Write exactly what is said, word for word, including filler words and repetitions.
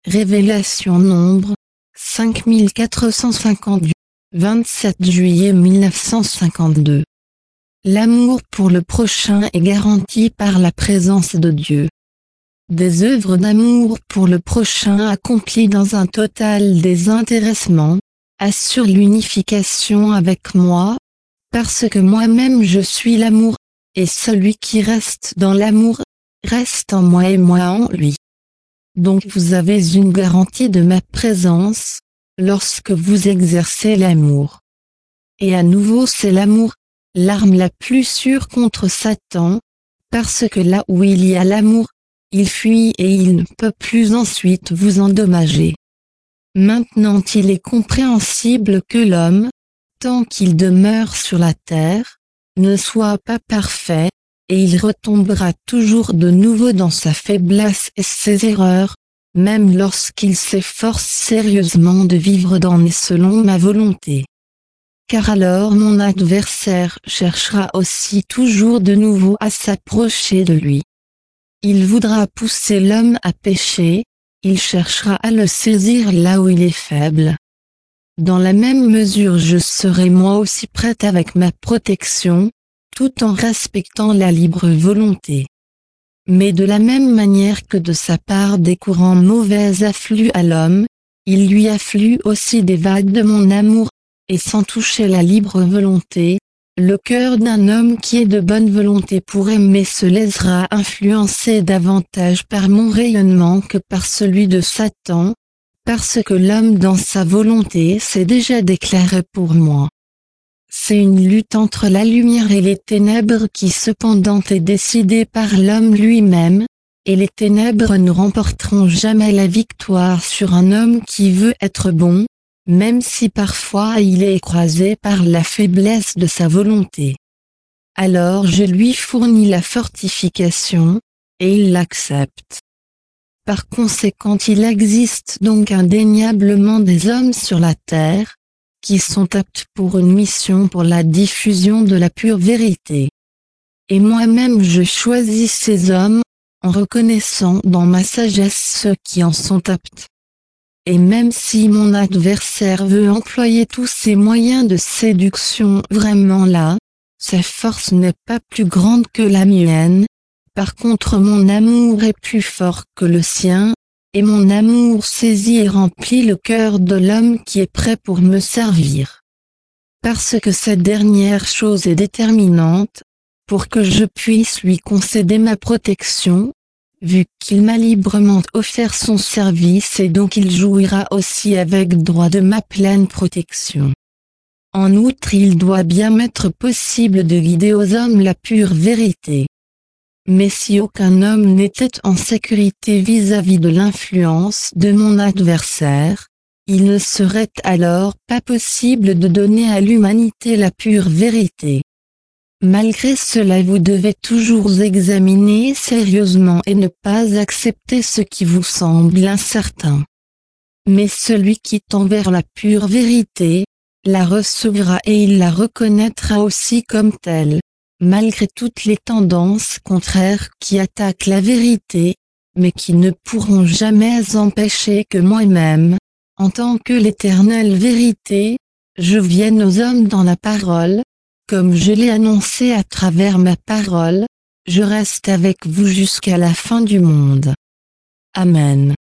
Révélation Nombre, cinq mille quatre cent cinquante-huit, vingt-sept juillet mille neuf cent cinquante-deux. L'amour pour le prochain est garanti par la présence de Dieu. Des œuvres d'amour pour le prochain accomplies dans un total désintéressement, assurent l'unification avec moi, parce que moi-même je suis l'amour, et celui qui reste dans l'amour, reste en moi et moi en lui. Donc vous avez une garantie de ma présence, lorsque vous exercez l'amour. Et à nouveau c'est l'amour, l'arme la plus sûre contre Satan, parce que là où il y a l'amour, il fuit et il ne peut plus ensuite vous endommager. Maintenant il est compréhensible que l'homme, tant qu'il demeure sur la terre, ne soit pas parfait, et il retombera toujours de nouveau dans sa faiblesse et ses erreurs, même lorsqu'il s'efforce sérieusement de vivre dans et selon ma volonté. Car alors mon adversaire cherchera aussi toujours de nouveau à s'approcher de lui. Il voudra pousser l'homme à pécher, il cherchera à le saisir là où il est faible. Dans la même mesure je serai moi aussi prête avec ma protection, tout en respectant la libre volonté. Mais de la même manière que de sa part des courants mauvais affluent à l'homme, il lui afflue aussi des vagues de mon amour, et sans toucher la libre volonté, le cœur d'un homme qui est de bonne volonté pour aimer se laissera influencer davantage par mon rayonnement que par celui de Satan, parce que l'homme dans sa volonté s'est déjà déclaré pour moi. C'est une lutte entre la lumière et les ténèbres qui cependant est décidée par l'homme lui-même, et les ténèbres ne remporteront jamais la victoire sur un homme qui veut être bon, même si parfois il est écrasé par la faiblesse de sa volonté. Alors je lui fournis la fortification, et il l'accepte. Par conséquent il existe donc indéniablement des hommes sur la terre, qui sont aptes pour une mission pour la diffusion de la pure vérité. Et moi-même je choisis ces hommes, en reconnaissant dans ma sagesse ceux qui en sont aptes. Et même si mon adversaire veut employer tous ses moyens de séduction vraiment là, sa force n'est pas plus grande que la mienne, par contre mon amour est plus fort que le sien, et mon amour saisit et remplit le cœur de l'homme qui est prêt pour me servir. Parce que cette dernière chose est déterminante, pour que je puisse lui concéder ma protection, vu qu'il m'a librement offert son service et donc il jouira aussi avec droit de ma pleine protection. En outre il doit bien m'être possible de guider aux hommes la pure vérité. Mais si aucun homme n'était en sécurité vis-à-vis de l'influence de mon adversaire, il ne serait alors pas possible de donner à l'humanité la pure vérité. Malgré cela vous devez toujours examiner sérieusement et ne pas accepter ce qui vous semble incertain. Mais celui qui tend vers la pure vérité, la recevra et il la reconnaîtra aussi comme telle, malgré toutes les tendances contraires qui attaquent la vérité, mais qui ne pourront jamais empêcher que moi-même, en tant que l'éternelle vérité, je vienne aux hommes dans la parole, comme je l'ai annoncé à travers ma parole, je reste avec vous jusqu'à la fin du monde. Amen.